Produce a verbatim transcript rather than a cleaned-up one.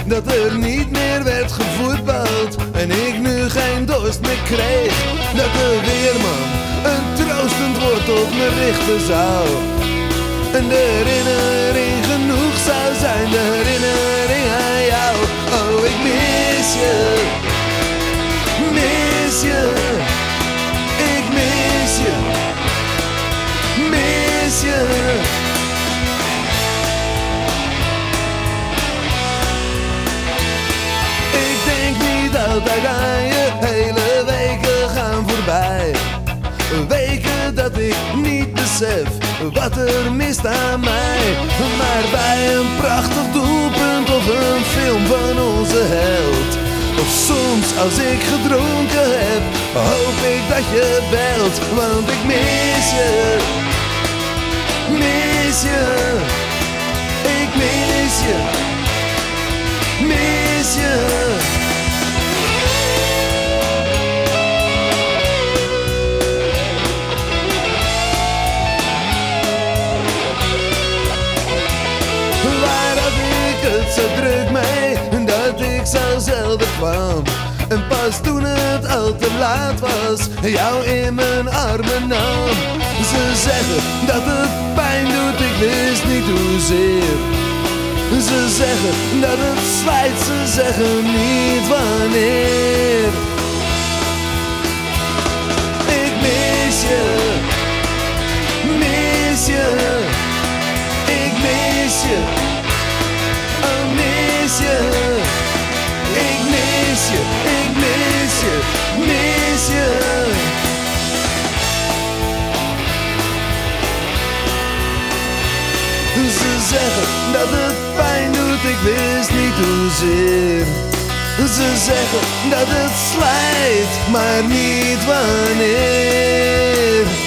dat er niet meer werd gevoetbald en ik nu geen dorst meer kreeg. Dat de weerman een troostend woord op me richten zou en de herinnering genoeg zou zijn, de herinnering aan jou. Oh, ik mis je, mis je, ik mis je, mis je. Ik denk niet altijd aan je, hele weken gaan voorbij. Weken dat ik niet besef wat er mist aan mij. Maar bij een prachtig doelpunt of een film van onze held, of soms als ik gedronken heb, hoop ik dat je belt. Want ik mis je, mis je, ik mis je, mis je. Zo druk mee dat ik zo zelden kwam. En pas toen het al te laat was, jou in mijn armen nam. Ze zeggen dat het pijn doet, ik wist niet hoezeer. Ze zeggen dat het slijt, ze zeggen niet wanneer. Ik mis je, mis je, ik mis je. Oh, mis je, ik mis je, ik mis je, mis je. Ze zeggen dat het pijn doet, ik wist niet hoezeer. Ze zeggen dat het slijt, maar niet wanneer.